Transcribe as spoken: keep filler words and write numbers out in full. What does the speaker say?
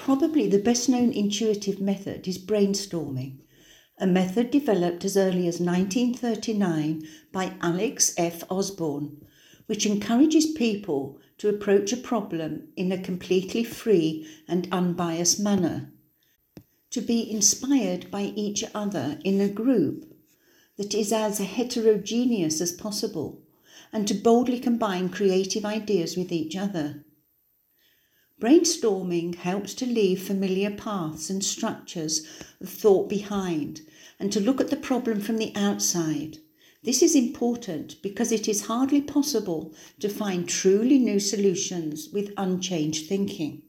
Probably the best known intuitive method is brainstorming, a method developed as early as nineteen thirty-nine by Alex F. Osborne, which encourages people to approach a problem in a completely free and unbiased manner, to be inspired by each other in a group that is as heterogeneous as possible, and to boldly combine creative ideas with each other. Brainstorming helps to leave familiar paths and structures of thought behind and to look at the problem from the outside. This is important because it is hardly possible to find truly new solutions with unchanged thinking.